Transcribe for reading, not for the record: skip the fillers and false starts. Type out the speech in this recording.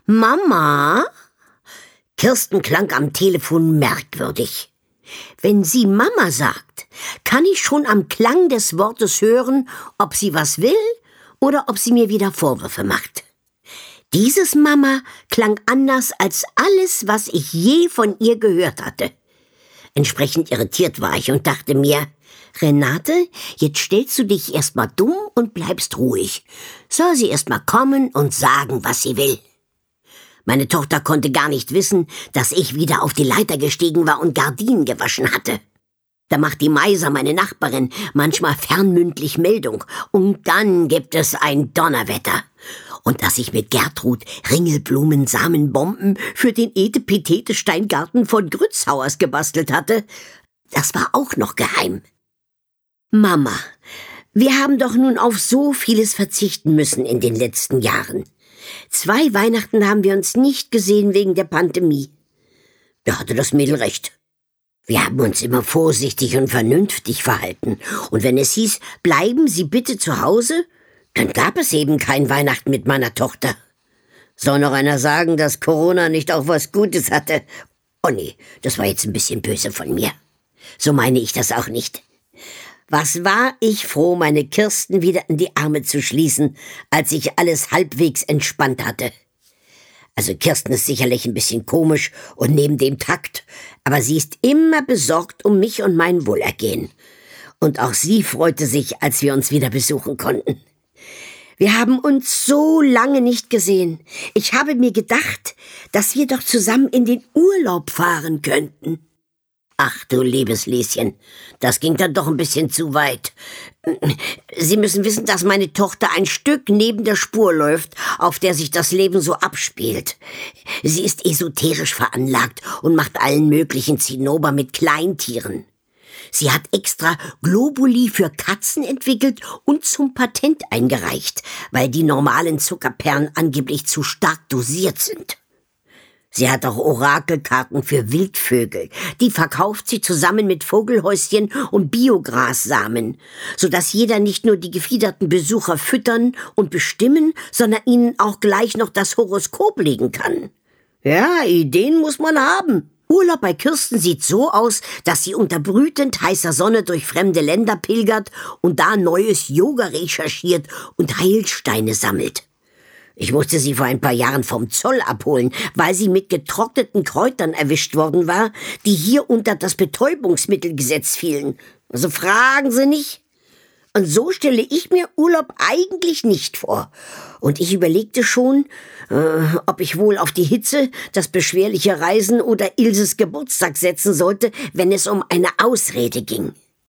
Mama? Kirsten klang am Telefon merkwürdig. Wenn sie Mama sagt, kann ich schon am Klang des Wortes hören, ob sie was will oder ob sie mir wieder Vorwürfe macht. Dieses Mama klang anders als alles, was ich je von ihr gehört hatte. Entsprechend irritiert war ich und dachte mir, Renate, jetzt stellst du dich erstmal dumm und bleibst ruhig. Soll sie erstmal kommen und sagen, was sie will. Meine Tochter konnte gar nicht wissen, dass ich wieder auf die Leiter gestiegen war und Gardinen gewaschen hatte. Da macht die Maiser, meine Nachbarin, manchmal fernmündlich Meldung. Und dann gibt es ein Donnerwetter. Und dass ich mit Gertrud Ringelblumen-Samenbomben für den Etepetete-Steingarten von Grützhauers gebastelt hatte, das war auch noch geheim. Mama, wir haben doch nun auf so vieles verzichten müssen in den letzten Jahren. 2 Weihnachten haben wir uns nicht gesehen wegen der Pandemie. Da hatte das Mädel recht. Wir haben uns immer vorsichtig und vernünftig verhalten. Und wenn es hieß, bleiben Sie bitte zu Hause, dann gab es eben kein Weihnachten mit meiner Tochter. Soll noch einer sagen, dass Corona nicht auch was Gutes hatte? Oh nee, das war jetzt ein bisschen böse von mir. So meine ich das auch nicht. Was war ich froh, meine Kirsten wieder in die Arme zu schließen, als ich alles halbwegs entspannt hatte. Also Kirsten ist sicherlich ein bisschen komisch und neben dem Takt, aber sie ist immer besorgt um mich und mein Wohlergehen. Und auch sie freute sich, als wir uns wieder besuchen konnten. Wir haben uns so lange nicht gesehen. Ich habe mir gedacht, dass wir doch zusammen in den Urlaub fahren könnten. Ach du liebes Lieschen, das ging dann doch ein bisschen zu weit. Sie müssen wissen, dass meine Tochter ein Stück neben der Spur läuft, auf der sich das Leben so abspielt. Sie ist esoterisch veranlagt und macht allen möglichen Zinnober mit Kleintieren. Sie hat extra Globuli für Katzen entwickelt und zum Patent eingereicht, weil die normalen Zuckerperlen angeblich zu stark dosiert sind. Sie hat auch Orakelkarten für Wildvögel. Die verkauft sie zusammen mit Vogelhäuschen und Biograssamen, sodass jeder nicht nur die gefiederten Besucher füttern und bestimmen, sondern ihnen auch gleich noch das Horoskop legen kann. Ja, Ideen muss man haben. Urlaub bei Kirsten sieht so aus, dass sie unter brütend heißer Sonne durch fremde Länder pilgert und da neues Yoga recherchiert und Heilsteine sammelt. Ich musste sie vor ein paar Jahren vom Zoll abholen, weil sie mit getrockneten Kräutern erwischt worden war, die hier unter das Betäubungsmittelgesetz fielen. Also fragen Sie nicht. Und so stelle ich mir Urlaub eigentlich nicht vor. Und ich überlegte schon, ob ich wohl auf die Hitze, das beschwerliche Reisen oder Ilses Geburtstag setzen sollte, wenn es um eine Ausrede ging.